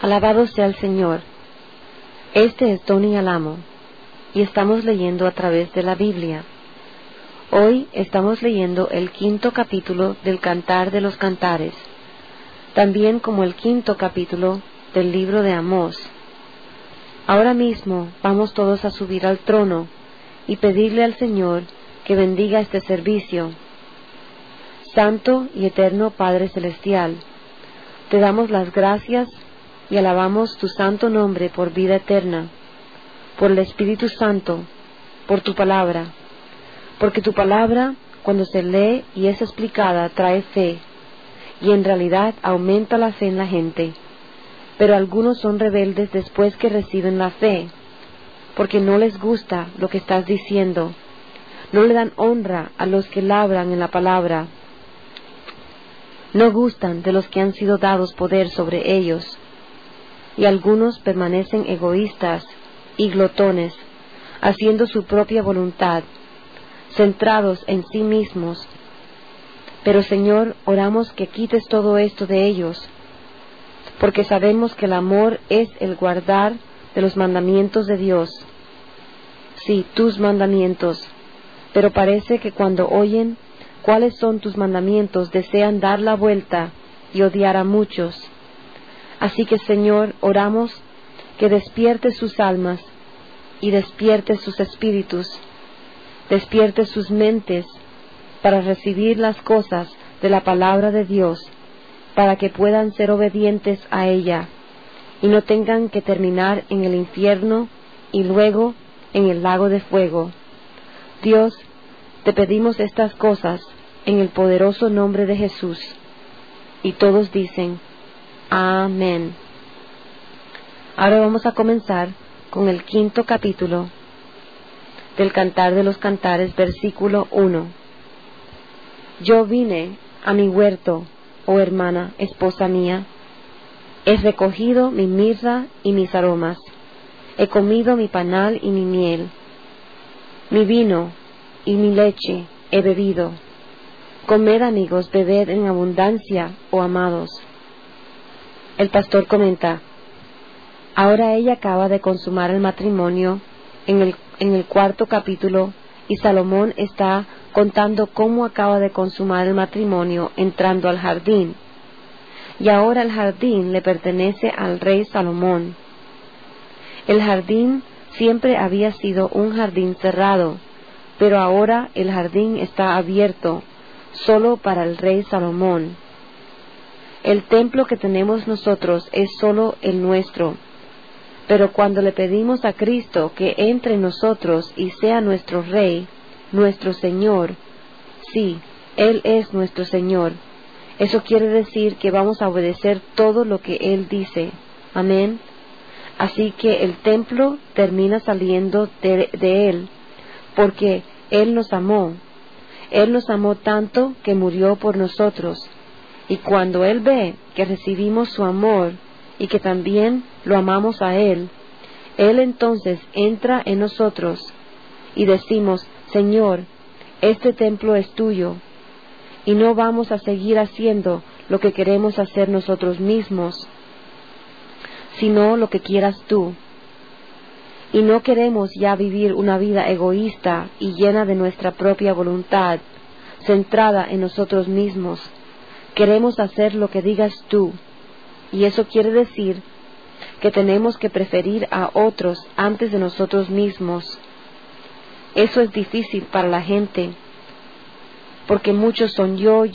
Alabado sea el Señor. Este es Tony Alamo y estamos leyendo a través de la Biblia. Hoy estamos leyendo el 5º capítulo del Cantar de los Cantares, también como el 5º capítulo del libro de Amós. Ahora mismo vamos todos a subir al trono y pedirle al Señor que bendiga este servicio. Santo y eterno Padre Celestial, te damos las gracias y alabamos tu santo nombre por vida eterna, por el Espíritu Santo, por tu palabra, porque tu palabra, cuando se lee y es explicada, trae fe, y en realidad aumenta la fe en la gente. Pero algunos son rebeldes después que reciben la fe, porque no les gusta lo que estás diciendo, no le dan honra a los que labran en la palabra, no gustan de los que han sido dados poder sobre ellos. Y algunos permanecen egoístas y glotones, haciendo su propia voluntad, centrados en sí mismos. Pero Señor, oramos que quites todo esto de ellos, porque sabemos que el amor es el guardar de los mandamientos de Dios. Sí, tus mandamientos, pero parece que cuando oyen cuáles son tus mandamientos desean dar la vuelta y odiar a muchos. Así que, Señor, oramos que despiertes sus almas y despiertes sus espíritus, despiertes sus mentes para recibir las cosas de la palabra de Dios, para que puedan ser obedientes a ella y no tengan que terminar en el infierno y luego en el lago de fuego. Dios, te pedimos estas cosas en el poderoso nombre de Jesús. Y todos dicen, amén. Ahora vamos a comenzar con el 5º capítulo del Cantar de los Cantares, versículo 1. Yo vine a mi huerto, oh hermana, esposa mía. He recogido mi mirra y mis aromas. He comido mi panal y mi miel. Mi vino y mi leche he bebido. Comed, amigos, bebed en abundancia, oh amados. El pastor comenta, ahora ella acaba de consumar el matrimonio en el 4º capítulo, y Salomón está contando cómo acaba de consumar el matrimonio entrando al jardín. Y ahora el jardín le pertenece al rey Salomón. El jardín siempre había sido un jardín cerrado, pero ahora el jardín está abierto solo para el rey Salomón. El templo que tenemos nosotros es solo el nuestro, pero cuando le pedimos a Cristo que entre en nosotros y sea nuestro Rey, nuestro Señor, sí, Él es nuestro Señor, eso quiere decir que vamos a obedecer todo lo que Él dice. Amén. Así que el templo termina saliendo de Él, porque Él nos amó. Él nos amó tanto que murió por nosotros. Y cuando Él ve que recibimos su amor y que también lo amamos a Él, Él entonces entra en nosotros y decimos, Señor, este templo es tuyo, y no vamos a seguir haciendo lo que queremos hacer nosotros mismos, sino lo que quieras tú. Y no queremos ya vivir una vida egoísta y llena de nuestra propia voluntad, centrada en nosotros mismos. Queremos hacer lo que digas tú, y eso quiere decir que tenemos que preferir a otros antes de nosotros mismos. Eso es difícil para la gente, porque muchos son yo,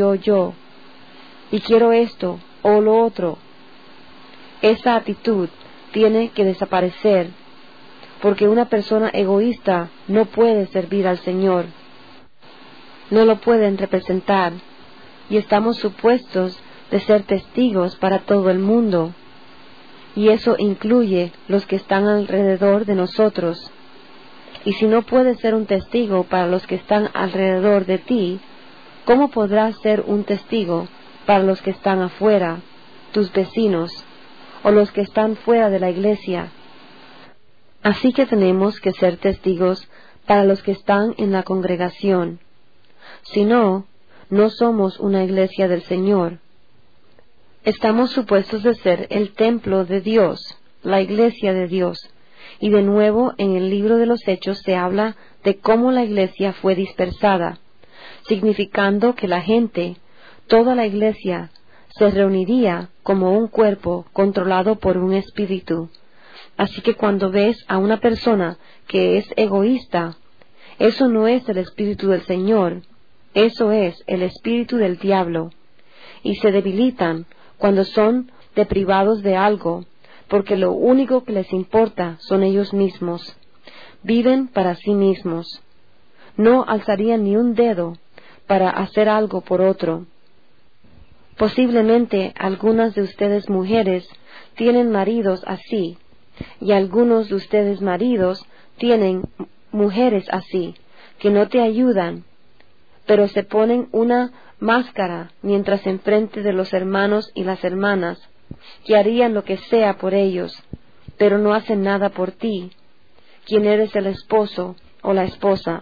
y quiero esto o lo otro. Esa actitud tiene que desaparecer, porque una persona egoísta no puede servir al Señor, no lo pueden representar, y estamos supuestos de ser testigos para todo el mundo, y eso incluye los que están alrededor de nosotros. Y si no puedes ser un testigo para los que están alrededor de ti, ¿cómo podrás ser un testigo para los que están afuera, tus vecinos, o los que están fuera de la iglesia? Así que tenemos que ser testigos para los que están en la congregación. Si no, no somos una iglesia del Señor. Estamos supuestos de ser el templo de Dios, la iglesia de Dios. Y de nuevo en el libro de los Hechos se habla de cómo la iglesia fue dispersada, significando que la gente, toda la iglesia, se reuniría como un cuerpo controlado por un espíritu. Así que cuando ves a una persona que es egoísta, eso no es el espíritu del Señor, eso es el espíritu del diablo. Y se debilitan cuando son deprivados de algo, porque lo único que les importa son ellos mismos. Viven para sí mismos. No alzarían ni un dedo para hacer algo por otro. Posiblemente algunas de ustedes mujeres tienen maridos así, y algunos de ustedes maridos tienen mujeres así, que no te ayudan, pero se ponen una máscara mientras enfrente de los hermanos y las hermanas, que harían lo que sea por ellos, pero no hacen nada por ti, quien eres el esposo o la esposa.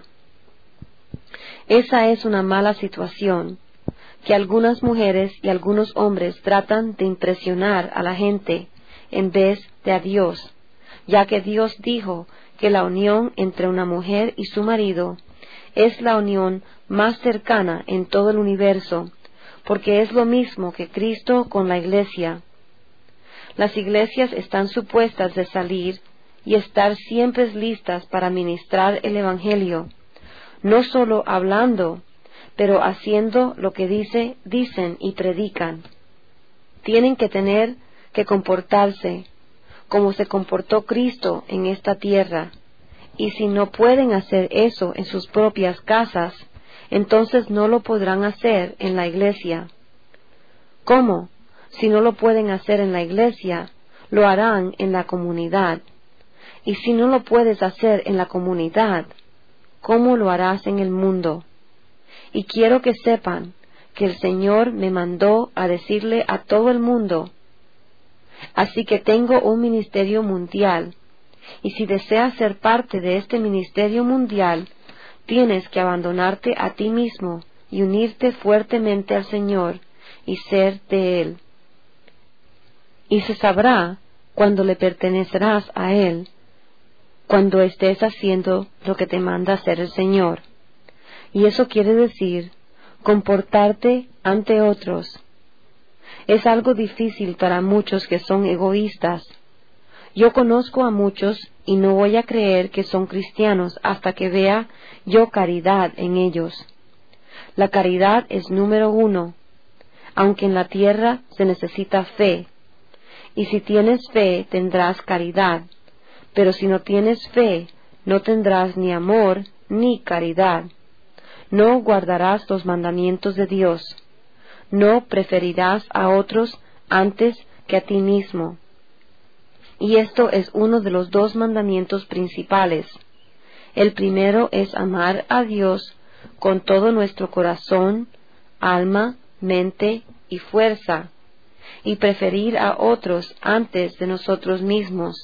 Esa es una mala situación, que algunas mujeres y algunos hombres tratan de impresionar a la gente en vez de a Dios, ya que Dios dijo que la unión entre una mujer y su marido es la unión más cercana en todo el universo, porque es lo mismo que Cristo con la iglesia. Las iglesias están supuestas de salir y estar siempre listas para ministrar el Evangelio, no solo hablando, pero haciendo lo que dicen y predican. Tienen que tener que comportarse como se comportó Cristo en esta tierra, y si no pueden hacer eso en sus propias casas, entonces no lo podrán hacer en la iglesia. ¿Cómo? Si no lo pueden hacer en la iglesia, lo harán en la comunidad. Y si no lo puedes hacer en la comunidad, ¿cómo lo harás en el mundo? Y quiero que sepan que el Señor me mandó a decirle a todo el mundo. Así que tengo un ministerio mundial, y si deseas ser parte de este ministerio mundial, tienes que abandonarte a ti mismo y unirte fuertemente al Señor y ser de Él. Y se sabrá cuando le pertenecerás a Él, cuando estés haciendo lo que te manda hacer el Señor. Y eso quiere decir comportarte ante otros. Es algo difícil para muchos que son egoístas. Yo conozco a muchos y no voy a creer que son cristianos hasta que vea yo caridad en ellos. La caridad es número 1, aunque en la tierra se necesita fe. Y si tienes fe, tendrás caridad. Pero si no tienes fe, no tendrás ni amor ni caridad. No guardarás los mandamientos de Dios. No preferirás a otros antes que a ti mismo. Y esto es uno de los 2 mandamientos principales. El primero es amar a Dios con todo nuestro corazón, alma, mente y fuerza, y preferir a otros antes de nosotros mismos.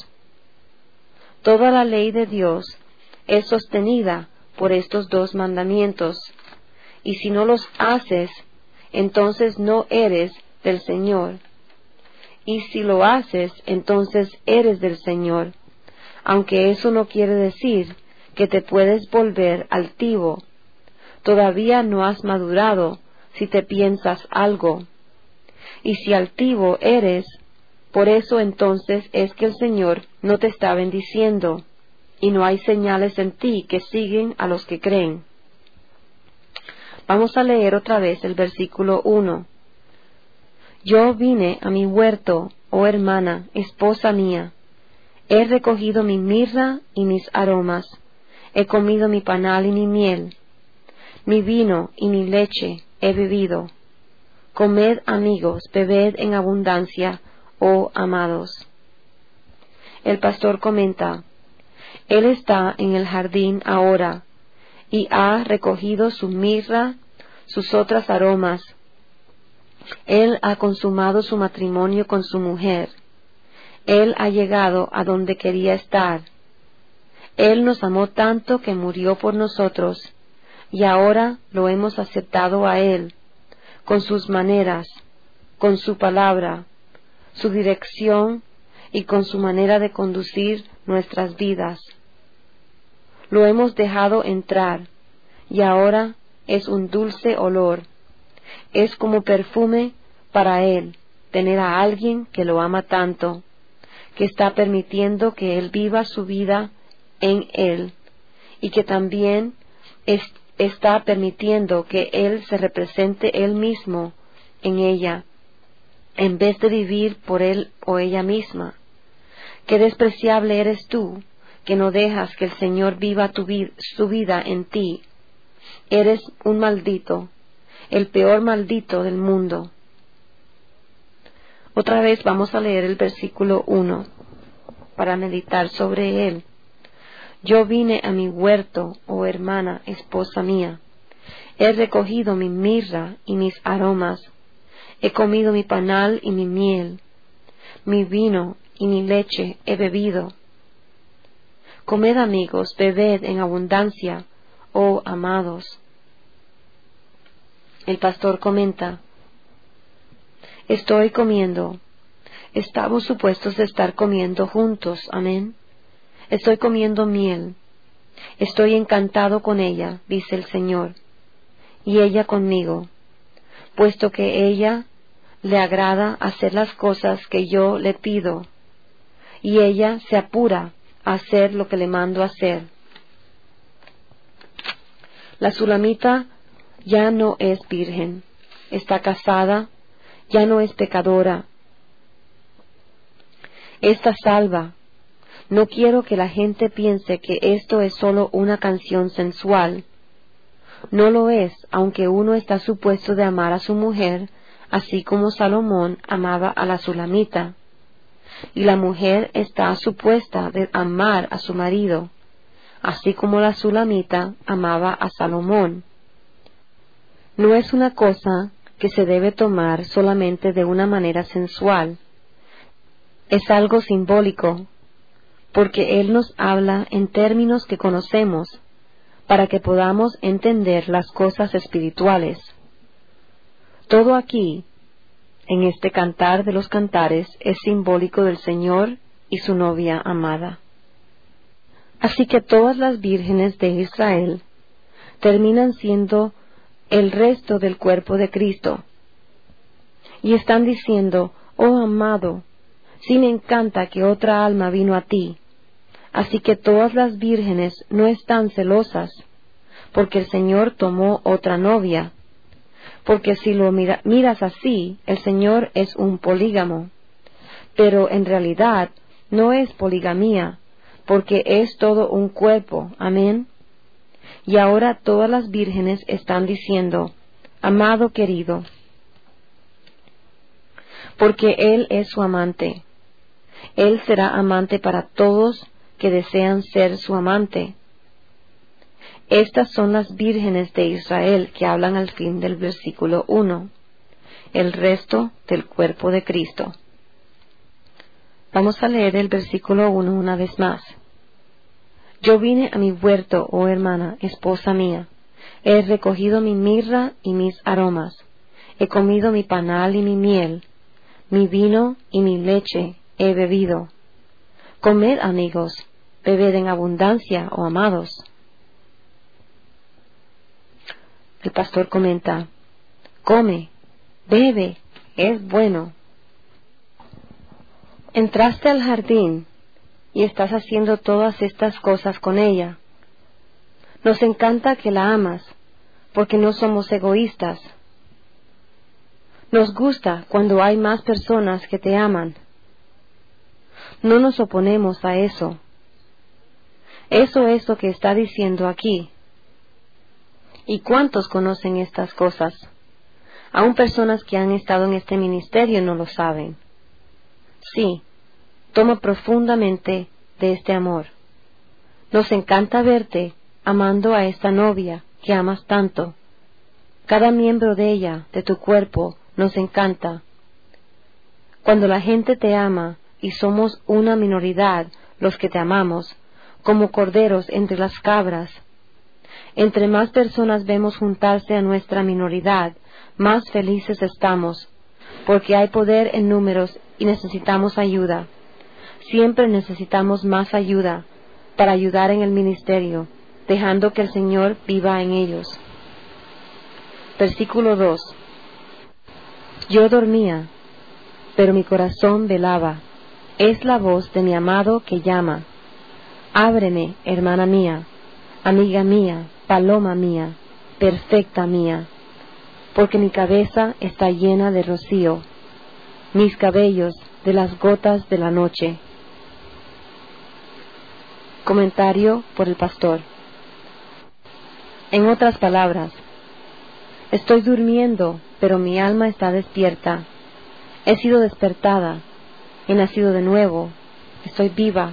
Toda la ley de Dios es sostenida por estos 2 mandamientos, y si no los haces, entonces no eres del Señor. Y si lo haces, entonces eres del Señor, aunque eso no quiere decir que te puedes volver altivo. Todavía no has madurado si te piensas algo. Y si altivo eres, por eso entonces es que el Señor no te está bendiciendo, y no hay señales en ti que siguen a los que creen. Vamos a leer otra vez el versículo 1. Yo vine a mi huerto, oh hermana, esposa mía. He recogido mi mirra y mis aromas. He comido mi panal y mi miel. Mi vino y mi leche he bebido. Comed, amigos, bebed en abundancia, oh amados. El pastor comenta, Él está en el jardín ahora, y ha recogido su mirra, sus otras aromas. Él ha consumado su matrimonio con su mujer. Él ha llegado a donde quería estar. Él nos amó tanto que murió por nosotros, y ahora lo hemos aceptado a Él, con sus maneras, con su palabra, su dirección y con su manera de conducir nuestras vidas. Lo hemos dejado entrar y ahora es un dulce olor. Es como perfume para Él tener a alguien que lo ama tanto, que está permitiendo que Él viva su vida en Él y que también está permitiendo que Él se represente Él mismo en ella, en vez de vivir por Él o ella misma. Qué despreciable eres tú, que no dejas que el Señor viva su vida en ti. Eres un maldito, el peor maldito del mundo. Otra vez vamos a leer el versículo 1 para meditar sobre él. Yo vine a mi huerto, oh hermana, esposa mía. He recogido mi mirra y mis aromas. He comido mi panal y mi miel. Mi vino y mi leche he bebido. Comed, amigos, bebed en abundancia, oh amados. El pastor comenta: estoy comiendo. Estamos supuestos a estar comiendo juntos, amén. Estoy comiendo miel. Estoy encantado con ella, dice el Señor, y ella conmigo, puesto que ella le agrada hacer las cosas que yo le pido, y ella se apura a hacer lo que le mando hacer. La sulamita ya no es virgen, está casada, ya no es pecadora. Está salva. No quiero que la gente piense que esto es solo una canción sensual. No lo es, aunque uno está supuesto de amar a su mujer, así como Salomón amaba a la sulamita. Y la mujer está supuesta de amar a su marido, así como la sulamita amaba a Salomón. No es una cosa que se debe tomar solamente de una manera sensual. Es algo simbólico, porque Él nos habla en términos que conocemos, para que podamos entender las cosas espirituales. Todo aquí, en este cantar de los cantares, es simbólico del Señor y su novia amada. Así que todas las vírgenes de Israel terminan siendo el resto del cuerpo de Cristo, y están diciendo: oh amado, sí me encanta que otra alma vino a ti. Así que todas las vírgenes no están celosas, porque el Señor tomó otra novia. Porque si lo miras así, el Señor es un polígamo. Pero en realidad no es poligamía, porque es todo un cuerpo. Amén. Y ahora todas las vírgenes están diciendo: amado querido, porque Él es su amante. Él será amante para todos que desean ser su amante. Estas son las vírgenes de Israel que hablan al fin del versículo 1, el resto del cuerpo de Cristo. Vamos a leer el versículo 1 una vez más. Yo vine a mi huerto, oh hermana, esposa mía. He recogido mi mirra y mis aromas. He comido mi panal y mi miel. Mi vino y mi leche he bebido. Comed, amigos, bebed en abundancia, oh amados. El pastor comenta: come, bebe, es bueno. Entraste al jardín y estás haciendo todas estas cosas con ella. Nos encanta que la amas, porque no somos egoístas. Nos gusta cuando hay más personas que te aman. No nos oponemos a eso. Eso es lo que está diciendo aquí. ¿Y cuántos conocen estas cosas? Aún personas que han estado en este ministerio no lo saben. Sí, toma profundamente de este amor. Nos encanta verte amando a esta novia que amas tanto. Cada miembro de ella, de tu cuerpo, nos encanta. Cuando la gente te ama y somos una minoridad los que te amamos, como corderos entre las cabras, entre más personas vemos juntarse a nuestra minoridad, más felices estamos, porque hay poder en números y necesitamos ayuda. Siempre necesitamos más ayuda para ayudar en el ministerio, dejando que el Señor viva en ellos. Versículo 2. Yo dormía, pero mi corazón velaba. Es la voz de mi amado que llama. Ábreme, hermana mía, amiga mía, paloma mía, perfecta mía, porque mi cabeza está llena de rocío, mis cabellos de las gotas de la noche. Comentario por el pastor. En otras palabras, estoy durmiendo, pero mi alma está despierta. He sido despertada, he nacido de nuevo, estoy viva.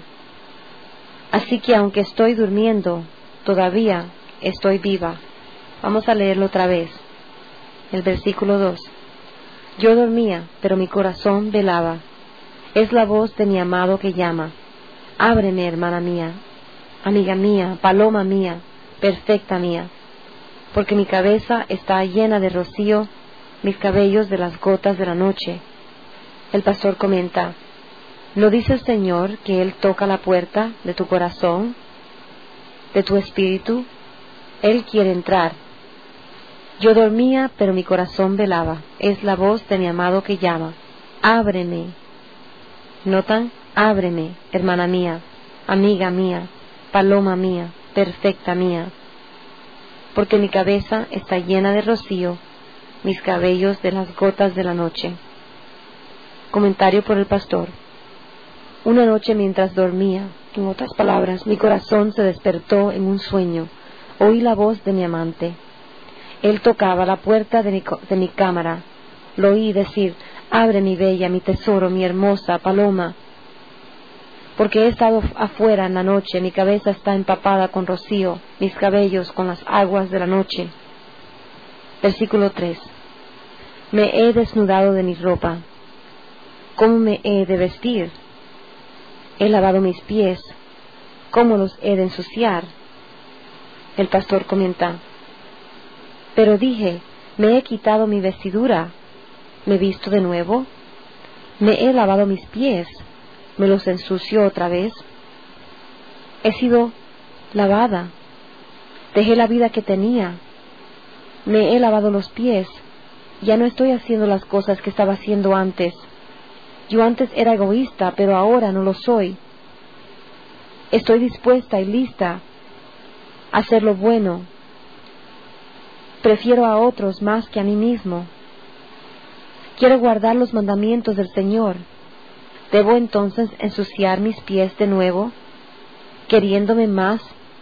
Así que aunque estoy durmiendo, todavía estoy viva. Vamos a leerlo otra vez. El versículo 2. Yo dormía, pero mi corazón velaba. Es la voz de mi amado que llama. Ábreme, hermana mía, amiga mía, paloma mía, perfecta mía, porque mi cabeza está llena de rocío, mis cabellos de las gotas de la noche. El pastor comenta, ¿no dice el Señor que Él toca la puerta de tu corazón, de tu espíritu? Él quiere entrar. Yo dormía, pero mi corazón velaba. Es la voz de mi amado que llama. Ábreme. ¿Notan? Ábreme, hermana mía, amiga mía, paloma mía, perfecta mía, porque mi cabeza está llena de rocío, mis cabellos de las gotas de la noche. Comentario por el pastor. Una noche mientras dormía, en otras palabras, mi corazón se despertó en un sueño. Oí la voz de mi amante. Él tocaba la puerta de mi cámara. Lo oí decir, abre mi bella, mi tesoro, mi hermosa paloma. Porque he estado afuera en la noche, mi cabeza está empapada con rocío, mis cabellos con las aguas de la noche. Versículo 3. Me he desnudado de mi ropa. ¿Cómo me he de vestir? He lavado mis pies. ¿Cómo los he de ensuciar? El pastor comenta, pero dije, me he quitado mi vestidura, ¿me visto de nuevo? Me he lavado mis pies, ¿me los ensucio otra vez? He sido lavada, dejé la vida que tenía, me he lavado los pies, ya no estoy haciendo las cosas que estaba haciendo antes. Yo antes era egoísta, pero ahora no lo soy. Estoy dispuesta y lista a hacer lo bueno. Prefiero a otros más que a mí mismo. Quiero guardar los mandamientos del Señor. ¿Debo entonces ensuciar mis pies de nuevo, queriéndome más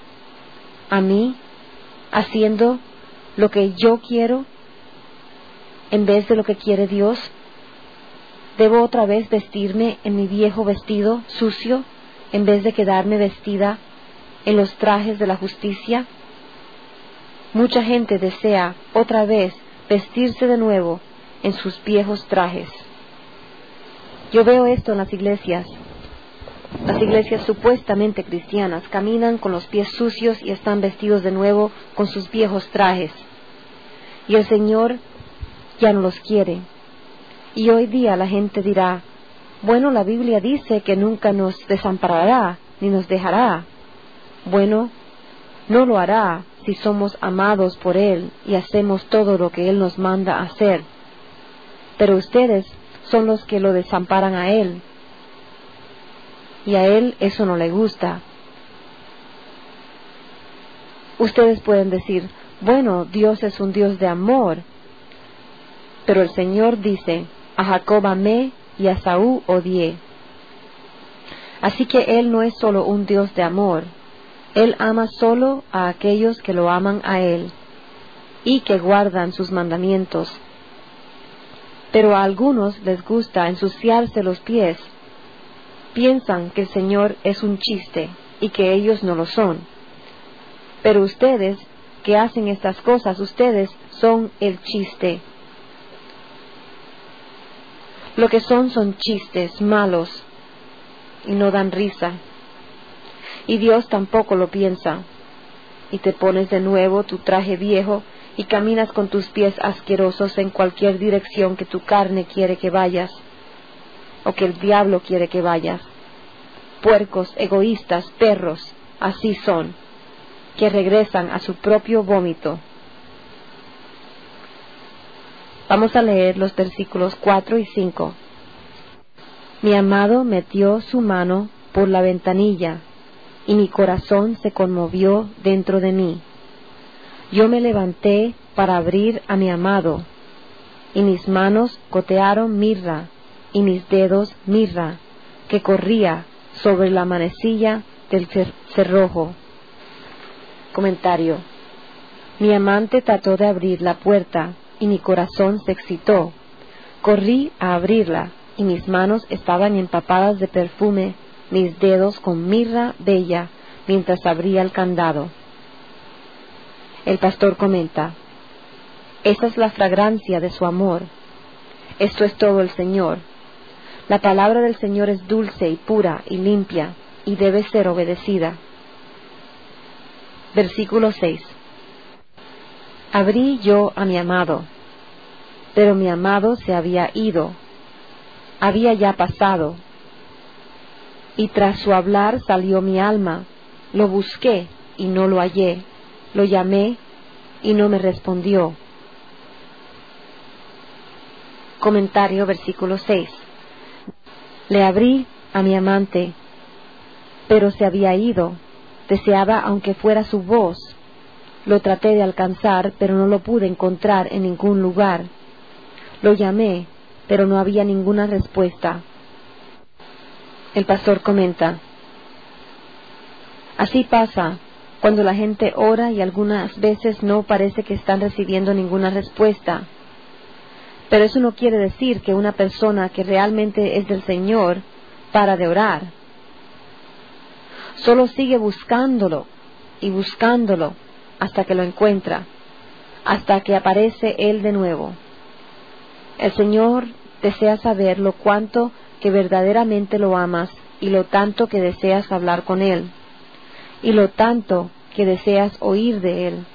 a mí, haciendo lo que yo quiero en vez de lo que quiere Dios? ¿Debo otra vez vestirme en mi viejo vestido sucio en vez de quedarme vestida en los trajes de la justicia? Mucha gente desea otra vez vestirse de nuevo en sus viejos trajes. Yo veo esto en las iglesias. Las iglesias supuestamente cristianas caminan con los pies sucios y están vestidos de nuevo con sus viejos trajes. Y el Señor ya no los quiere. Y hoy día la gente dirá, bueno, la Biblia dice que nunca nos desamparará ni nos dejará. Bueno, no lo hará si somos amados por Él y hacemos todo lo que Él nos manda hacer. Pero ustedes son los que lo desamparan a Él. Y a Él eso no le gusta. Ustedes pueden decir, bueno, Dios es un Dios de amor. Pero el Señor dice, a Jacob amé y a Esaú odié. Así que Él no es solo un Dios de amor. Él ama solo a aquellos que lo aman a Él y que guardan sus mandamientos. Pero a algunos les gusta ensuciarse los pies. Piensan que el Señor es un chiste y que ellos no lo son. Pero ustedes que hacen estas cosas, ustedes son el chiste. Lo que son chistes malos y no dan risa. Y Dios tampoco lo piensa. Y te pones de nuevo tu traje viejo y caminas con tus pies asquerosos en cualquier dirección que tu carne quiere que vayas, o que el diablo quiere que vayas. Puercos, egoístas, perros, así son, que regresan a su propio vómito. Vamos a leer los versículos 4 y 5. Mi amado metió su mano por la ventanilla, y mi corazón se conmovió dentro de mí. Yo me levanté para abrir a mi amado, y mis manos gotearon mirra, y mis dedos mirra, que corría sobre la manecilla del cerrojo. Comentario. Mi amante trató de abrir la puerta, y mi corazón se excitó. Corrí a abrirla, y mis manos estaban empapadas de perfume, mis dedos con mirra bella, mientras abría el candado. El pastor comenta: esa es la fragancia de su amor. Esto es todo el Señor. La palabra del Señor es dulce y pura y limpia, y debe ser obedecida. Versículo 6. Abrí yo a mi amado, pero mi amado se había ido, había ya pasado, y tras su hablar salió mi alma. Lo busqué y no lo hallé, lo llamé y no me respondió. Comentario, versículo 6. Le abrí a mi amante, pero se había ido. Deseaba aunque fuera su voz. Lo traté de alcanzar, pero no lo pude encontrar en ningún lugar. Lo llamé, pero no había ninguna respuesta. El pastor comenta: así pasa cuando la gente ora y algunas veces no parece que están recibiendo ninguna respuesta. Pero eso no quiere decir que una persona que realmente es del Señor para de orar. Solo sigue buscándolo y buscándolo hasta que lo encuentra, hasta que aparece Él de nuevo. El Señor desea saber lo cuánto que verdaderamente lo amas y lo tanto que deseas hablar con Él y lo tanto que deseas oír de Él.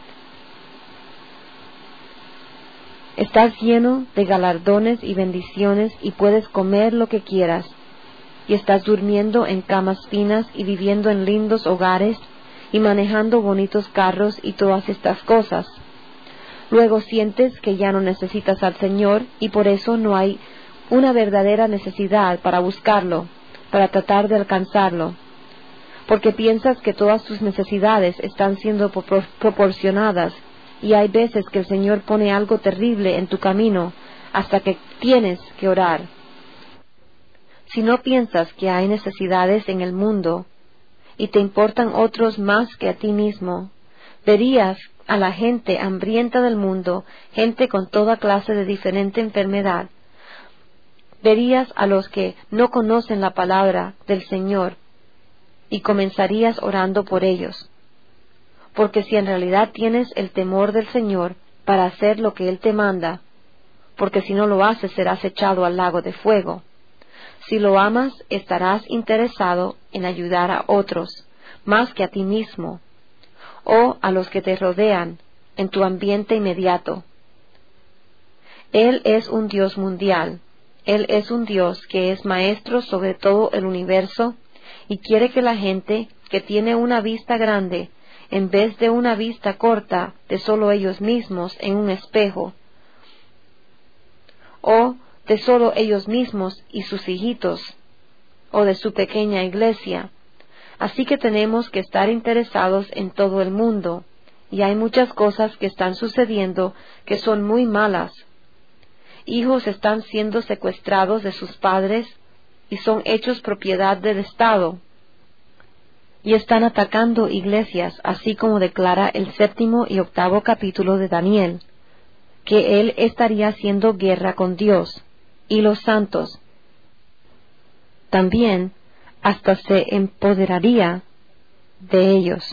Estás lleno de galardones y bendiciones y puedes comer lo que quieras, y estás durmiendo en camas finas y viviendo en lindos hogares y manejando bonitos carros y todas estas cosas. Luego sientes que ya no necesitas al Señor y por eso no hay una verdadera necesidad para buscarlo, para tratar de alcanzarlo, porque piensas que todas tus necesidades están siendo proporcionadas. Y hay veces que el Señor pone algo terrible en tu camino hasta que tienes que orar. Si no piensas que hay necesidades en el mundo y te importan otros más que a ti mismo, verías a la gente hambrienta del mundo, gente con toda clase de diferente enfermedad. Verías a los que no conocen la palabra del Señor y comenzarías orando por ellos. Porque si en realidad tienes el temor del Señor para hacer lo que Él te manda, porque si no lo haces serás echado al lago de fuego. Si lo amas, estarás interesado en ayudar a otros, más que a ti mismo, o a los que te rodean, en tu ambiente inmediato. Él es un Dios mundial, Él es un Dios que es maestro sobre todo el universo, y quiere que la gente que tiene una vista grande, en vez de una vista corta de solo ellos mismos en un espejo, o de solo ellos mismos y sus hijitos, o de su pequeña iglesia. Así que tenemos que estar interesados en todo el mundo, y hay muchas cosas que están sucediendo que son muy malas. Hijos están siendo secuestrados de sus padres y son hechos propiedad del Estado. Y están atacando iglesias, así como declara el 7º y 8º capítulo de Daniel, que él estaría haciendo guerra con Dios y los santos. También hasta se empoderaría de ellos.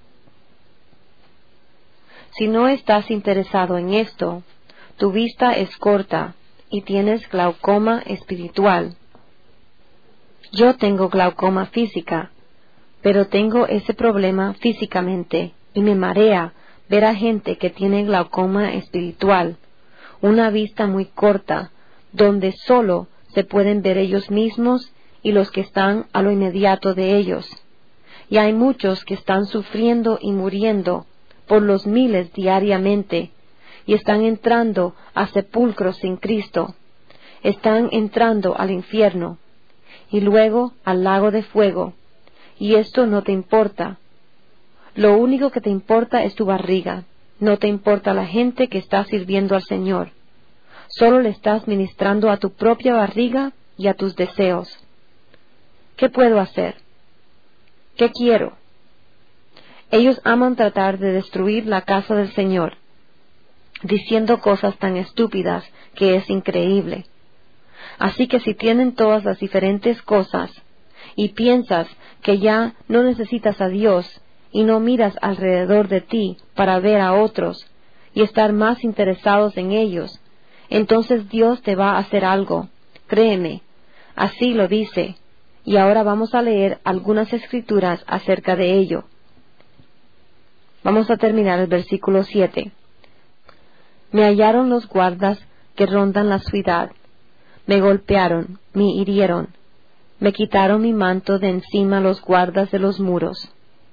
Si no estás interesado en esto, tu vista es corta y tienes glaucoma espiritual. Yo tengo glaucoma física, pero tengo ese problema físicamente y me marea ver a gente que tiene glaucoma espiritual, una vista muy corta, donde solo se pueden ver ellos mismos y los que están a lo inmediato de ellos. Y hay muchos que están sufriendo y muriendo por los miles diariamente, y están entrando a sepulcros sin Cristo, están entrando al infierno, y luego al lago de fuego, y esto no te importa. Lo único que te importa es tu barriga, no te importa la gente que está sirviendo al Señor. Solo le estás ministrando a tu propia barriga y a tus deseos. ¿Qué puedo hacer? ¿Qué quiero? Ellos aman tratar de destruir la casa del Señor, diciendo cosas tan estúpidas que es increíble. Así que si tienen todas las diferentes cosas y piensas que ya no necesitas a Dios y no miras alrededor de ti para ver a otros y estar más interesados en ellos, entonces Dios te va a hacer algo. Créeme, así lo dice. Y ahora vamos a leer algunas escrituras acerca de ello. Vamos a terminar el versículo 7. Me hallaron los guardas que rondan la ciudad. Me golpearon, me hirieron. Me quitaron mi manto de encima los guardas de los muros.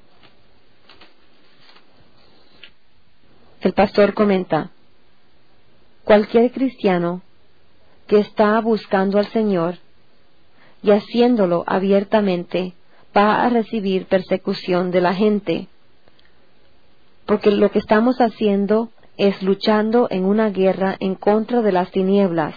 El pastor comenta: cualquier cristiano que está buscando al Señor y haciéndolo abiertamente va a recibir persecución de la gente, porque lo que estamos haciendo es luchando en una guerra en contra de las tinieblas.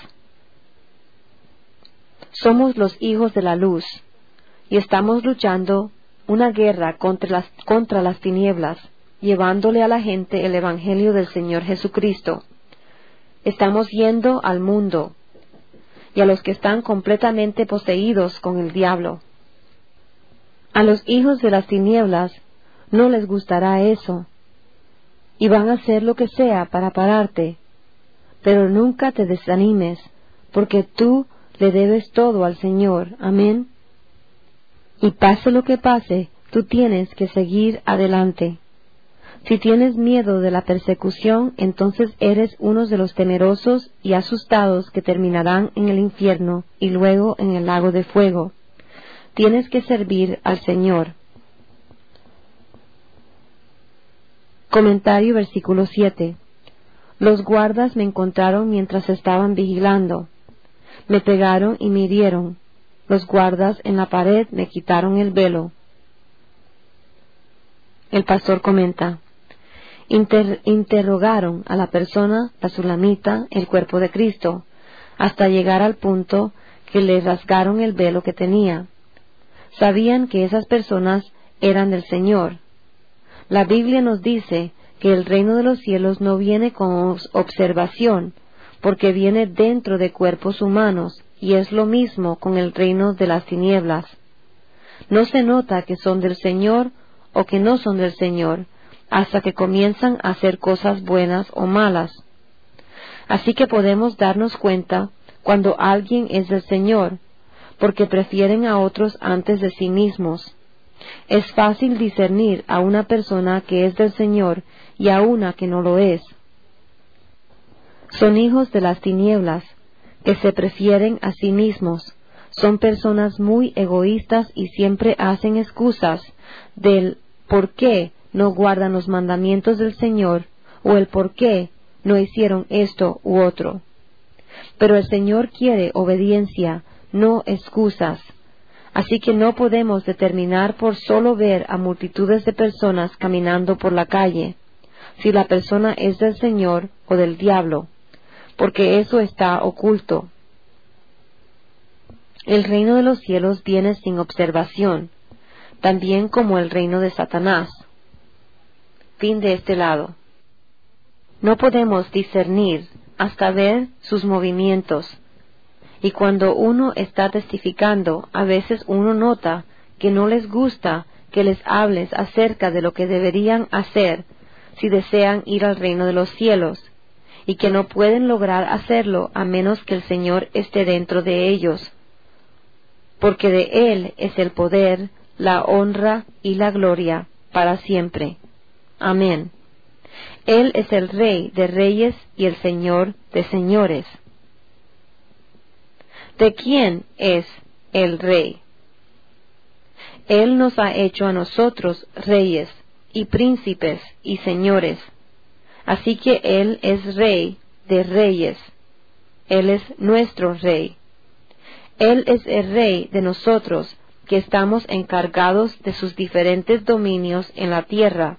Somos los hijos de la luz y estamos luchando una guerra contra las tinieblas, llevándole a la gente el Evangelio del Señor Jesucristo. Estamos yendo al mundo y a los que están completamente poseídos con el diablo. A los hijos de las tinieblas no les gustará eso, y van a hacer lo que sea para pararte, pero nunca te desanimes, porque tú le debes todo al Señor. Amén. Y pase lo que pase, tú tienes que seguir adelante. Si tienes miedo de la persecución, entonces eres uno de los temerosos y asustados que terminarán en el infierno y luego en el lago de fuego. Tienes que servir al Señor. Comentario versículo 7. Los guardas me encontraron mientras estaban vigilando. Me pegaron y me hirieron. Los guardas en la pared me quitaron el velo. El pastor comenta: interrogaron a la persona, la sulamita, el cuerpo de Cristo, hasta llegar al punto que le rasgaron el velo que tenía. Sabían que esas personas eran del Señor. La Biblia nos dice que el reino de los cielos no viene con observación, porque viene dentro de cuerpos humanos, y es lo mismo con el reino de las tinieblas. No se nota que son del Señor o que no son del Señor, hasta que comienzan a hacer cosas buenas o malas. Así que podemos darnos cuenta cuando alguien es del Señor, porque prefieren a otros antes de sí mismos. Es fácil discernir a una persona que es del Señor y a una que no lo es. Son hijos de las tinieblas, que se prefieren a sí mismos. Son personas muy egoístas y siempre hacen excusas del por qué no guardan los mandamientos del Señor o el por qué no hicieron esto u otro. Pero el Señor quiere obediencia, no excusas. Así que no podemos determinar por solo ver a multitudes de personas caminando por la calle, si la persona es del Señor o del diablo, porque eso está oculto. El reino de los cielos viene sin observación, también como el reino de Satanás. Fin de este lado. No podemos discernir hasta ver sus movimientos, y cuando uno está testificando, a veces uno nota que no les gusta que les hables acerca de lo que deberían hacer si desean ir al reino de los cielos, y que no pueden lograr hacerlo a menos que el Señor esté dentro de ellos, porque de Él es el poder, la honra y la gloria para siempre. Amén. Él es el Rey de reyes y el Señor de señores. ¿De quién es el Rey? Él nos ha hecho a nosotros reyes y príncipes y señores. Así que Él es Rey de reyes. Él es nuestro Rey. Él es el Rey de nosotros, que estamos encargados de sus diferentes dominios en la tierra.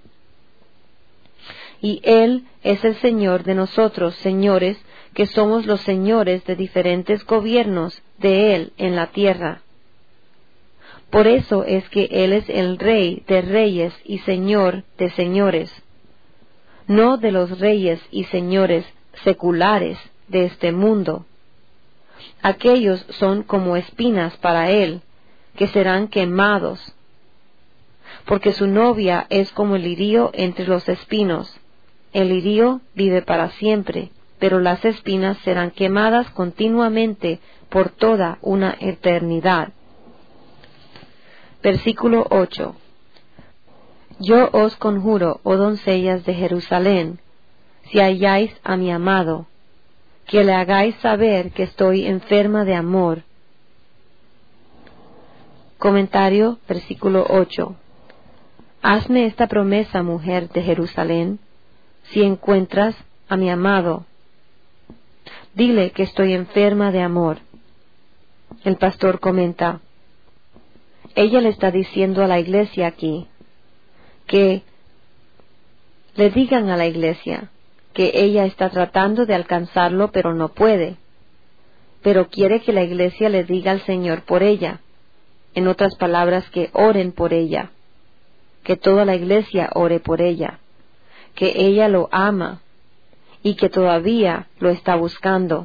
Y Él es el Señor de nosotros, señores, que somos los señores de diferentes gobiernos de Él en la tierra. Por eso es que Él es el Rey de reyes y Señor de señores, no de los reyes y señores seculares de este mundo. Aquellos son como espinas para Él, que serán quemados, porque su novia es como el lirio entre los espinos. El lirio vive para siempre, pero las espinas serán quemadas continuamente por toda una eternidad. Versículo 8. Yo os conjuro, oh doncellas de Jerusalén, si halláis a mi amado, que le hagáis saber que estoy enferma de amor. Comentario, versículo 8. Hazme esta promesa, mujer de Jerusalén, si encuentras a mi amado. Dile que estoy enferma de amor. El pastor comenta, ella le está diciendo a la iglesia aquí, que le digan a la iglesia que ella está tratando de alcanzarlo pero no puede, pero quiere que la iglesia le diga al Señor por ella. En otras palabras, que oren por ella, que toda la iglesia ore por ella, que ella lo ama y que todavía lo está buscando.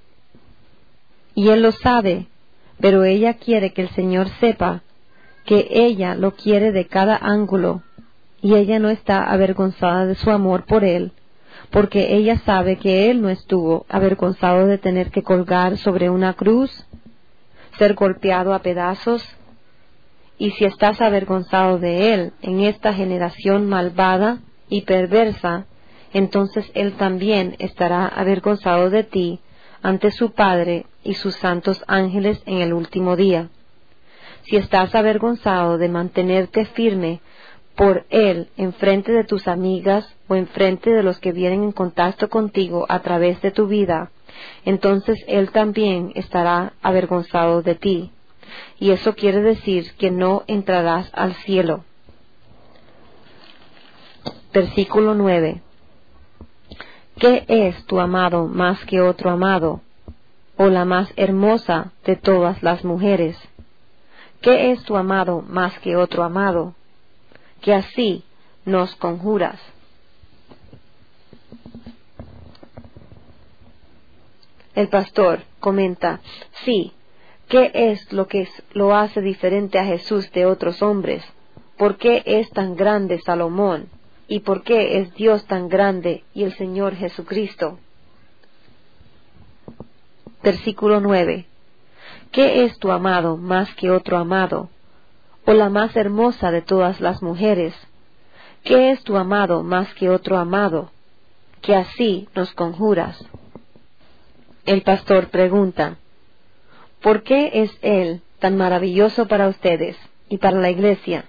Y él lo sabe, pero ella quiere que el Señor sepa que ella lo quiere de cada ángulo, y ella no está avergonzada de su amor por él, porque ella sabe que él no estuvo avergonzado de tener que colgar sobre una cruz, ser golpeado a pedazos. Y si estás avergonzado de él en esta generación malvada y perversa, entonces él también estará avergonzado de ti ante su Padre y sus santos ángeles en el último día. Si estás avergonzado de mantenerte firme por él en frente de tus amigas o en frente de los que vienen en contacto contigo a través de tu vida, entonces él también estará avergonzado de ti. Y eso quiere decir que no entrarás al cielo. Versículo 9. ¿Qué es tu amado más que otro amado, o la más hermosa de todas las mujeres? ¿Qué es tu amado más que otro amado, que así nos conjuras? El pastor comenta, sí, ¿qué es lo que lo hace diferente a Jesús de otros hombres? ¿Por qué es tan grande Salomón? ¿Y por qué es Dios tan grande y el Señor Jesucristo? Versículo 9. ¿Qué es tu amado más que otro amado, o la más hermosa de todas las mujeres? ¿Qué es tu amado más que otro amado, que así nos conjuras? El pastor pregunta, ¿por qué es él tan maravilloso para ustedes y para la iglesia?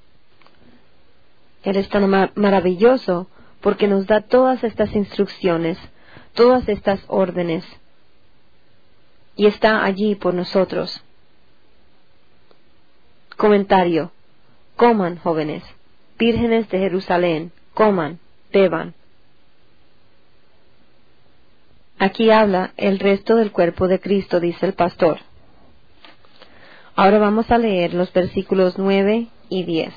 Él es tan maravilloso porque nos da todas estas instrucciones, todas estas órdenes, y está allí por nosotros. Comentario. Coman, jóvenes, vírgenes de Jerusalén, coman, beban. Aquí habla el resto del cuerpo de Cristo, dice el pastor. Ahora vamos a leer los versículos 9 y 10.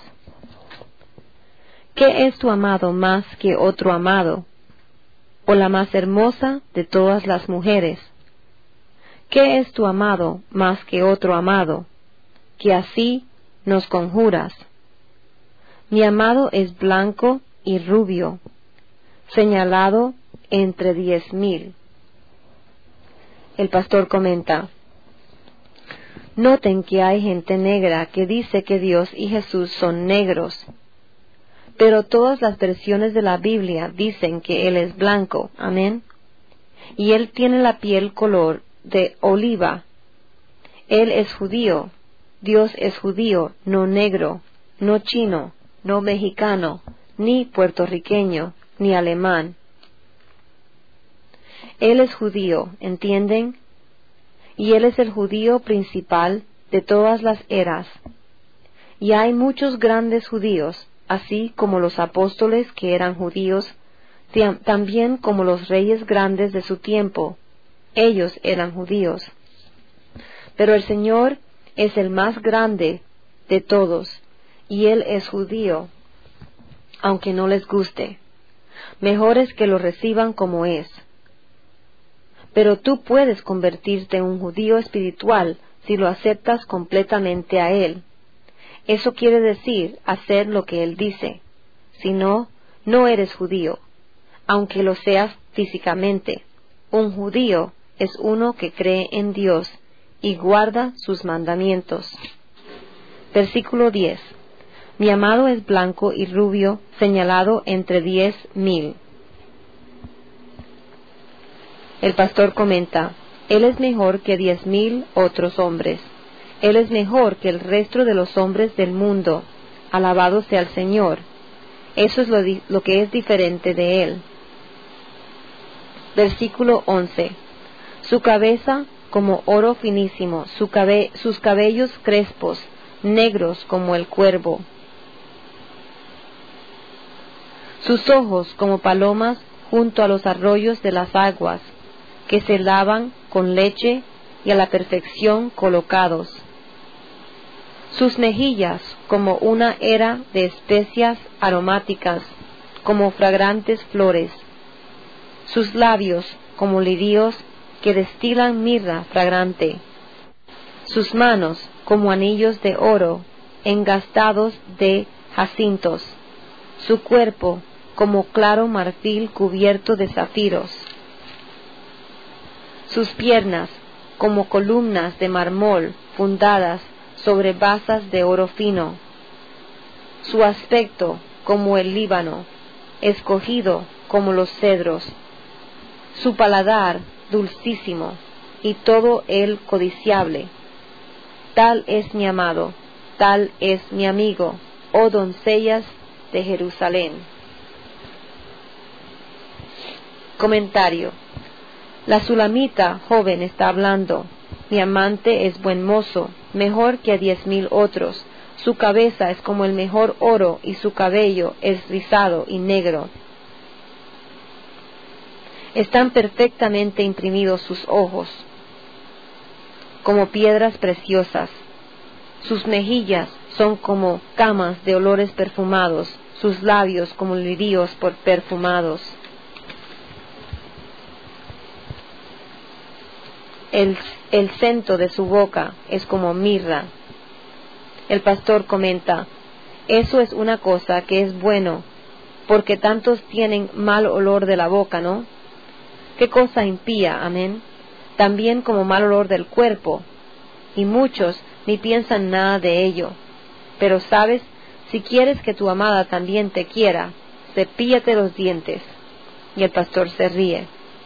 ¿Qué es tu amado más que otro amado, o la más hermosa de todas las mujeres? ¿Qué es tu amado más que otro amado, que así nos conjuras? Mi amado es blanco y rubio, señalado entre 10,000. El pastor comenta, noten que hay gente negra que dice que Dios y Jesús son negros, Pero todas las versiones de la Biblia dicen que él es blanco. Amén. Y él tiene la piel color de oliva. Él es judío. Dios es judío, no negro, no chino, no mexicano, ni puertorriqueño, ni alemán. Él es judío, ¿entienden? Y él es el judío principal de todas las eras. Y hay muchos grandes judíos, así como los apóstoles que eran judíos, también como los reyes grandes de su tiempo. Ellos eran judíos. Pero el Señor es el más grande de todos, y Él es judío, aunque no les guste. Mejor es que lo reciban como es. Pero tú puedes convertirte en un judío espiritual si lo aceptas completamente a Él. Eso quiere decir hacer lo que Él dice. Si no, no eres judío, aunque lo seas físicamente. Un judío es uno que cree en Dios y guarda sus mandamientos. Versículo 10. Mi amado es blanco y rubio, señalado entre 10,000. El pastor comenta, él es mejor que 10,000 otros hombres. Él es mejor que el resto de los hombres del mundo. Alabado sea el Señor. Eso es lo que es diferente de él. Versículo 11. Su cabeza como oro finísimo, sus cabellos crespos, negros como el cuervo. Sus ojos como palomas junto a los arroyos de las aguas, que se lavan con leche y a la perfección colocados. Sus mejillas como una era de especias aromáticas, como fragrantes flores. Sus labios como lirios que destilan mirra fragrante. Sus manos como anillos de oro engastados de jacintos. Su cuerpo como claro marfil cubierto de zafiros. Sus piernas como columnas de mármol fundadas sobre basas de oro fino. Su aspecto como el Líbano, escogido como los cedros. Su paladar dulcísimo y todo él codiciable. Tal es mi amado, tal es mi amigo, oh doncellas de Jerusalén. Comentario. La sulamita joven está hablando. Mi amante es buen mozo, mejor que a 10,000 otros. Su cabeza es como el mejor oro y su cabello es rizado y negro. Están perfectamente imprimidos sus ojos, como piedras preciosas. Sus mejillas son como camas de olores perfumados, sus labios como lirios perfumados. El centro de su boca es como mirra. El pastor comenta, eso es una cosa que es bueno, porque tantos tienen mal olor de la boca, ¿no? Qué cosa impía, amén. También como mal olor del cuerpo, y muchos ni piensan nada de ello. Pero sabes, si quieres que tu amada también te quiera, cepíllate los dientes. Y el pastor se ríe.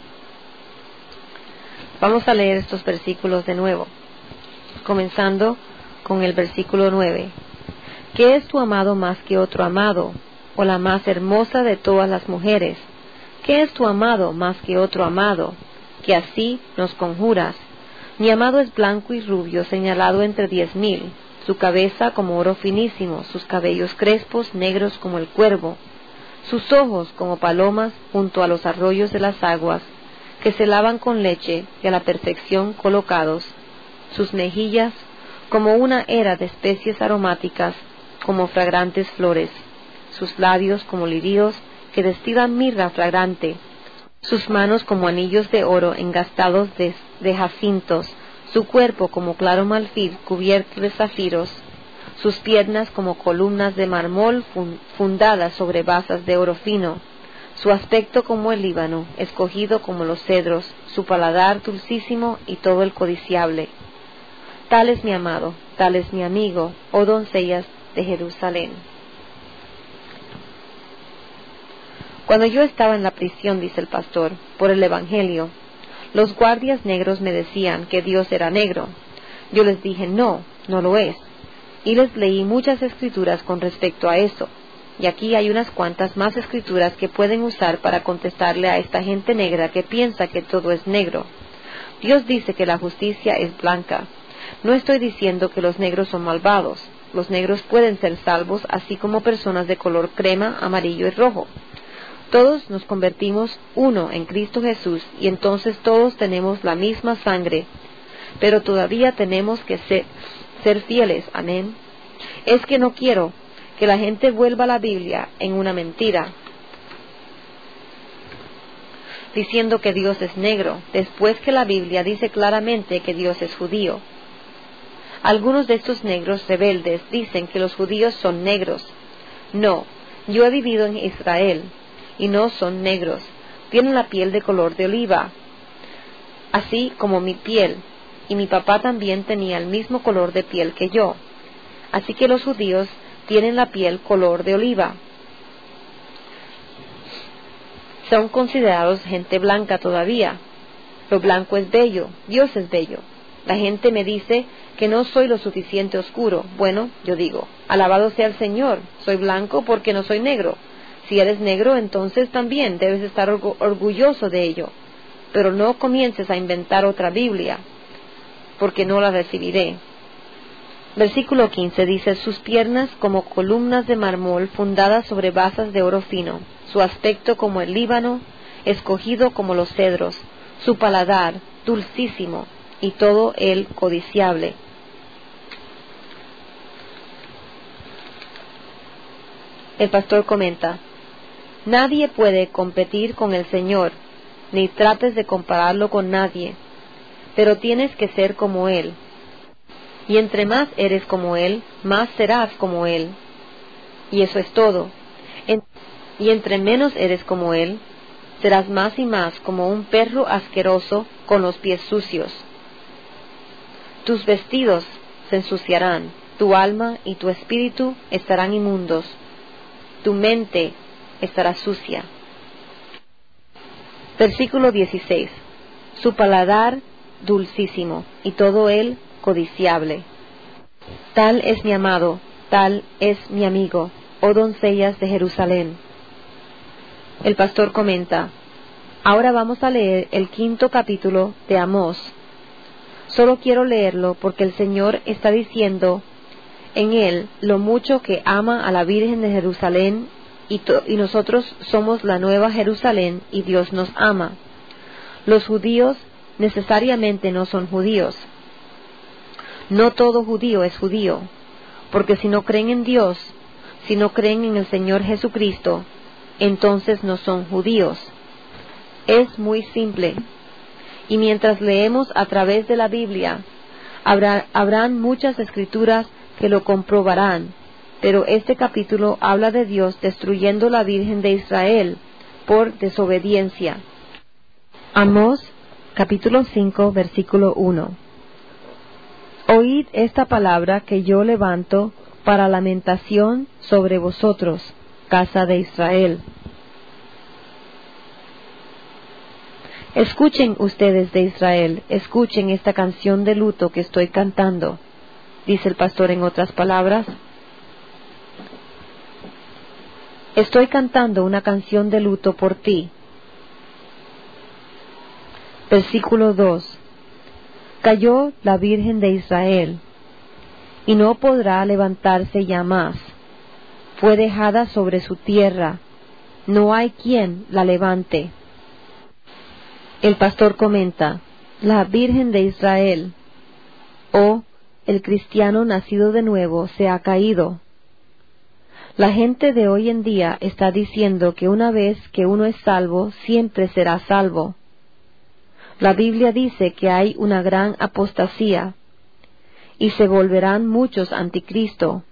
Vamos a leer estos versículos de nuevo, comenzando con el versículo 9. ¿Qué es tu amado más que otro amado, o la más hermosa de todas las mujeres? ¿Qué es tu amado más que otro amado, que así nos conjuras? Mi amado es blanco y rubio, señalado entre 10,000, su cabeza como oro finísimo, sus cabellos crespos, negros como el cuervo, sus ojos como palomas junto a los arroyos de las aguas, que se lavan con leche y a la perfección colocados, sus mejillas como una era de especies aromáticas, como fragrantes flores, sus labios como lirios que destilan mirra fragrante, sus manos como anillos de oro engastados de jacintos, su cuerpo como claro marfil cubierto de zafiros, sus piernas como columnas de mármol fundadas sobre basas de oro fino, su aspecto como el Líbano, escogido como los cedros, su paladar dulcísimo y todo el codiciable. Tal es mi amado, tal es mi amigo, oh doncellas de Jerusalén. Cuando yo estaba en la prisión, dice el pastor, por el Evangelio, los guardias negros me decían que Dios era negro. Yo les dije, no lo es. Y les leí muchas escrituras con respecto a eso. Y aquí hay unas cuantas más escrituras que pueden usar para contestarle a esta gente negra que piensa que todo es negro. Dios dice que la justicia es blanca. No estoy diciendo que los negros son malvados. Los negros pueden ser salvos, así como personas de color crema, amarillo y rojo. Todos nos convertimos uno en Cristo Jesús y entonces todos tenemos la misma sangre, pero todavía tenemos que ser fieles. Amén. Es que no quiero que la gente vuelva a la Biblia en una mentira, diciendo que Dios es negro, después que la Biblia dice claramente que Dios es judío. Algunos de estos negros rebeldes dicen que los judíos son negros. No, yo he vivido en Israel, y no son negros. Tienen la piel de color de oliva, así como mi piel, y mi papá también tenía el mismo color de piel que yo. Así que los judíos tienen la piel color de oliva. Son considerados gente blanca todavía. Lo blanco es bello, Dios es bello. La gente me dice que no soy lo suficiente oscuro. Bueno, yo digo, alabado sea el Señor, soy blanco porque no soy negro. Si eres negro, entonces también debes estar orgulloso de ello. Pero no comiences a inventar otra Biblia, porque no la recibiré. Versículo 15 dice, sus piernas como columnas de mármol fundadas sobre basas de oro fino, su aspecto como el Líbano, escogido como los cedros, su paladar dulcísimo y todo él codiciable. El pastor comenta, nadie puede competir con el Señor, ni trates de compararlo con nadie, pero tienes que ser como Él. Y entre más eres como Él, más serás como Él. Y eso es todo. Y entre menos eres como Él, serás más y más como un perro asqueroso con los pies sucios. Tus vestidos se ensuciarán, tu alma y tu espíritu estarán inmundos, tu mente estará sucia. Versículo 16. Su paladar dulcísimo y todo él codiciable. Tal es mi amado, tal es mi amigo, oh doncellas de Jerusalén. El pastor comenta, ahora vamos a leer el 5º capítulo de Amós. Solo quiero leerlo porque el Señor está diciendo en él lo mucho que ama a la Virgen de Jerusalén y nosotros somos la nueva Jerusalén y Dios nos ama. Los judíos necesariamente no son judíos. No todo judío es judío, porque si no creen en Dios, si no creen en el Señor Jesucristo, entonces no son judíos. Es muy simple. Y mientras leemos a través de la Biblia, habrán muchas escrituras que lo comprobarán, pero este capítulo habla de Dios destruyendo la Virgen de Israel por desobediencia. Amós, capítulo 5, versículo 1. Oíd esta palabra que yo levanto para lamentación sobre vosotros, casa de Israel. Escuchen ustedes de Israel, escuchen esta canción de luto que estoy cantando, dice el pastor en otras palabras. Estoy cantando una canción de luto por ti. Versículo 2. Cayó la Virgen de Israel, y no podrá levantarse ya más. Fue dejada sobre su tierra, no hay quien la levante. El pastor comenta, la Virgen de Israel, el cristiano nacido de nuevo, se ha caído. La gente de hoy en día está diciendo que una vez que uno es salvo, siempre será salvo. La Biblia dice que hay una gran apostasía, y se volverán muchos anticristo.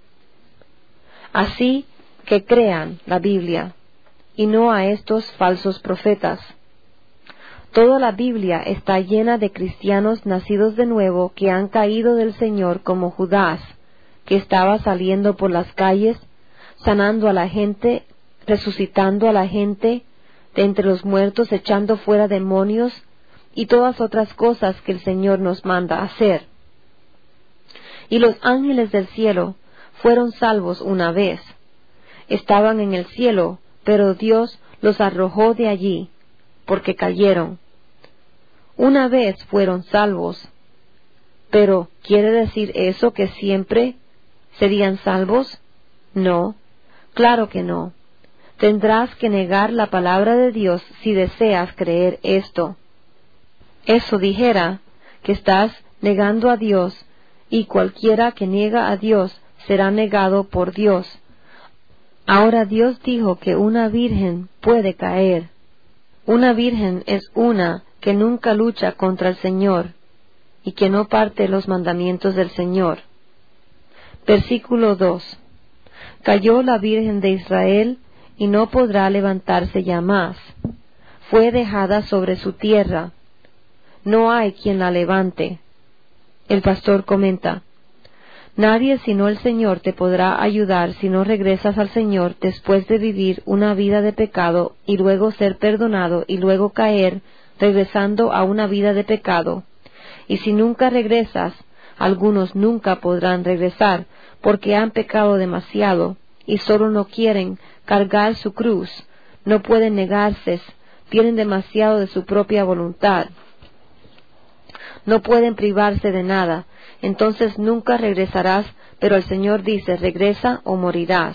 Así que crean la Biblia, y no a estos falsos profetas. Toda la Biblia está llena de cristianos nacidos de nuevo que han caído del Señor, como Judas, que estaba saliendo por las calles, sanando a la gente, resucitando a la gente de entre los muertos, echando fuera demonios y todas otras cosas que el Señor nos manda hacer. Y los ángeles del cielo fueron salvos una vez. Estaban en el cielo, pero Dios los arrojó de allí, porque cayeron. Una vez fueron salvos. Pero, ¿quiere decir eso que siempre serían salvos? No, claro que no. Tendrás que negar la palabra de Dios si deseas creer esto. Eso dijera que estás negando a Dios, y cualquiera que niega a Dios será negado por Dios. Ahora Dios dijo que una virgen puede caer. Una virgen es una que nunca lucha contra el Señor y que no parte los mandamientos del Señor. Versículo 2. Cayó la Virgen de Israel y no podrá levantarse ya más. Fue dejada sobre su tierra. No hay quien la levante. El pastor comenta: nadie sino el Señor te podrá ayudar si no regresas al Señor después de vivir una vida de pecado y luego ser perdonado y luego caer, regresando a una vida de pecado. Y si nunca regresas, algunos nunca podrán regresar, porque han pecado demasiado y solo no quieren cargar su cruz, no pueden negarse, tienen demasiado de su propia voluntad. No pueden privarse de nada, entonces nunca regresarás, pero el Señor dice: regresa o morirás.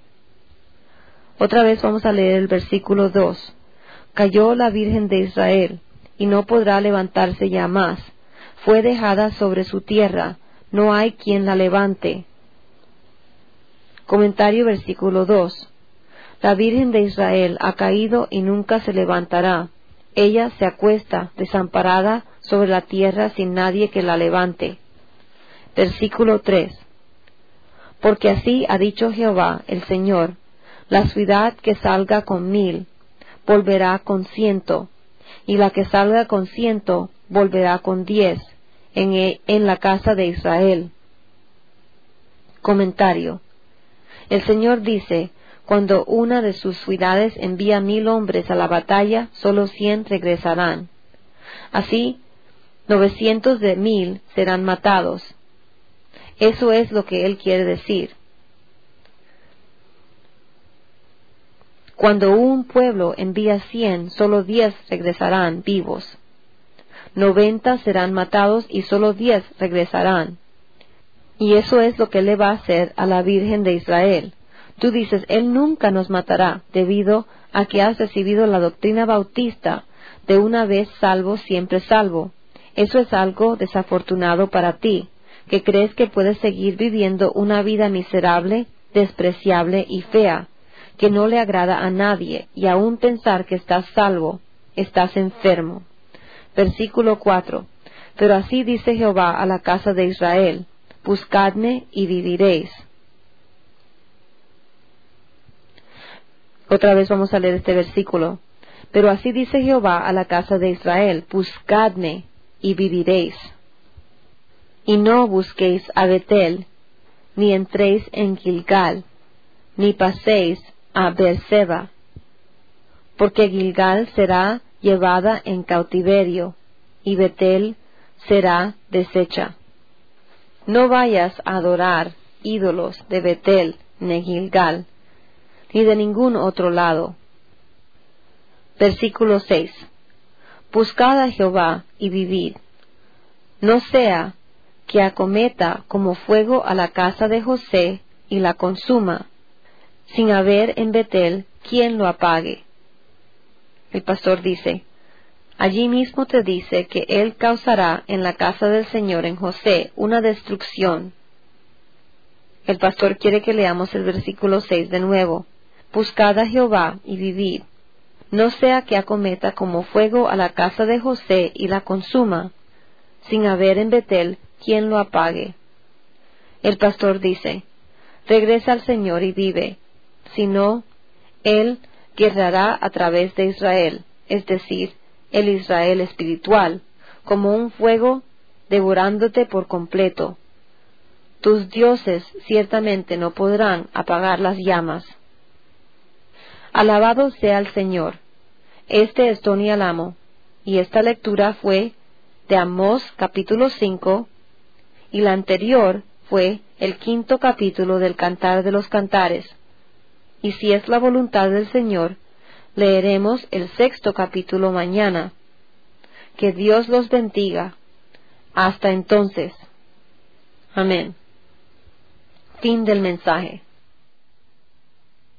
Otra vez vamos a leer el versículo 2. Cayó la Virgen de Israel, y no podrá levantarse ya más. Fue dejada sobre su tierra, no hay quien la levante. Comentario versículo 2. La Virgen de Israel ha caído y nunca se levantará. Ella se acuesta desamparada sobre la tierra sin nadie que la levante. Versículo 3. Porque así ha dicho Jehová el Señor: la ciudad que salga con 1000 volverá con 100, y la que salga con 100 volverá con 10 en la casa de Israel. Comentario. El Señor dice: cuando una de sus ciudades envía 1000 hombres a la batalla, solo 100 regresarán. Así, 900 de 1000 serán matados. Eso es lo que Él quiere decir. Cuando un pueblo envía 100, solo 10 regresarán vivos. 90 serán matados y solo 10 regresarán. Y eso es lo que le va a hacer a la Virgen de Israel. Tú dices: Él nunca nos matará, debido a que has recibido la doctrina bautista de una vez salvo, siempre salvo. Eso es algo desafortunado para ti, que crees que puedes seguir viviendo una vida miserable, despreciable y fea, que no le agrada a nadie, y aún pensar que estás salvo, estás enfermo. Versículo 4. Pero así dice Jehová a la casa de Israel: buscadme y viviréis. Otra vez vamos a leer este versículo. Pero así dice Jehová a la casa de Israel: buscadme y viviréis. Y no busquéis a Betel, ni entréis en Gilgal, ni paséis a Beerseba, porque Gilgal será llevada en cautiverio, y Betel será deshecha. No vayas a adorar ídolos de Betel, ni Gilgal, ni de ningún otro lado. Versículo 6. Buscad a Jehová y vivid. No sea que acometa como fuego a la casa de José y la consuma, sin haber en Betel quien lo apague. El pastor dice: allí mismo te dice que él causará en la casa del Señor en José una destrucción. El pastor quiere que leamos el versículo 6 de nuevo. Buscad a Jehová y vivid. No sea que acometa como fuego a la casa de José y la consuma, sin haber en Betel quien lo apague. El pastor dice: regresa al Señor y vive, si no, Él guerrará a través de Israel, es decir, el Israel espiritual, como un fuego devorándote por completo. Tus dioses ciertamente no podrán apagar las llamas. Alabado sea el Señor. Este es Tony Alamo, y esta lectura fue de Amós capítulo 5, y la anterior fue el 5º capítulo del Cantar de los Cantares. Y si es la voluntad del Señor, leeremos el 6º capítulo mañana. Que Dios los bendiga. Hasta entonces. Amén. Fin del mensaje.